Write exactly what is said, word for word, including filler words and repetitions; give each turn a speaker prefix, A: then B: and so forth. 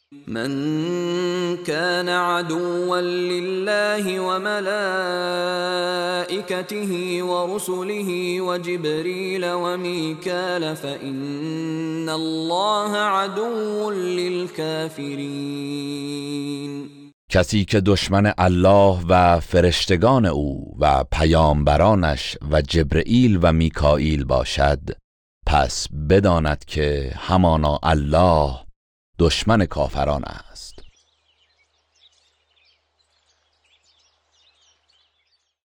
A: من كان عدوا لله وملائكته ورسله وجبريل وميكال فإن الله عدو للكافرين.
B: کسی که دشمن الله و فرشتگان او و پیامبرانش و جبرئیل و میکائیل باشد، پس بداند که همانا الله دشمن کافران است.